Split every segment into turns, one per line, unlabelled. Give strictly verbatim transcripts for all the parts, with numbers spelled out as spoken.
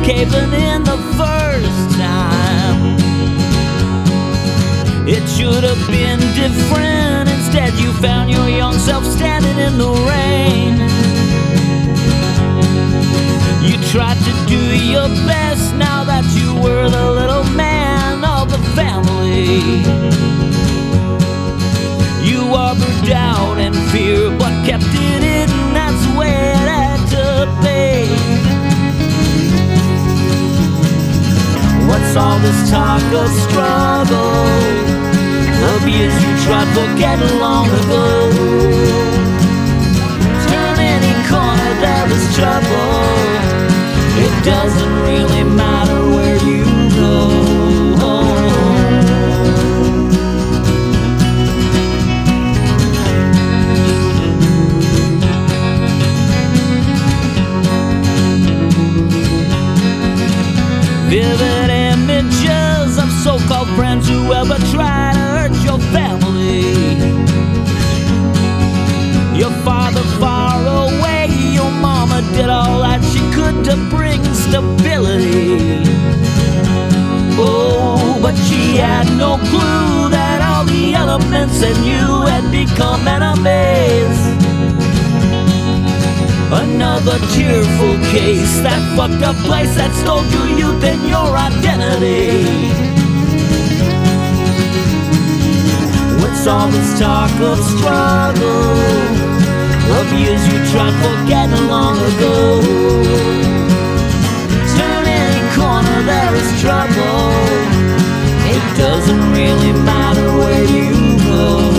caving in the first time. It should have been different. Instead you found your young self standing in the rain. You tried to do your best now that you were the little man of the family. You harbored doubt and fear but kept it hidden, that's the way it had to be. What's all this talk of struggle? Abuse you tried forgetting long ago. Turn any corner there is trouble. It doesn't really matter where you go. Vivid images of so-called friends who ever try to hurt your family. Your father far away, your mama did all that she could to bring stability. Oh, but she had no clue that all the elements in you had become enemies. Another tearful case, that fucked up place that stole your youth and your identity. What's all this talk of struggle? Abuse you tried forgetting long ago. Turn any corner there is trouble. It doesn't really matter where you go.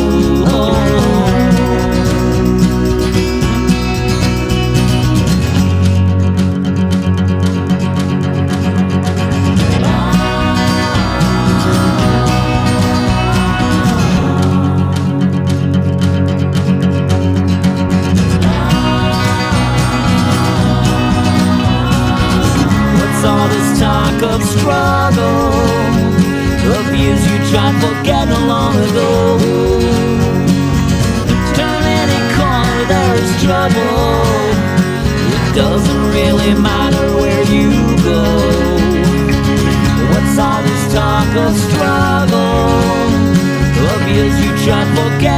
Of struggle, abuse you tried forgetting long ago. Turn any corner there is trouble. It doesn't really matter where you go. What's all this talk of struggle? Abuse you tried forgetting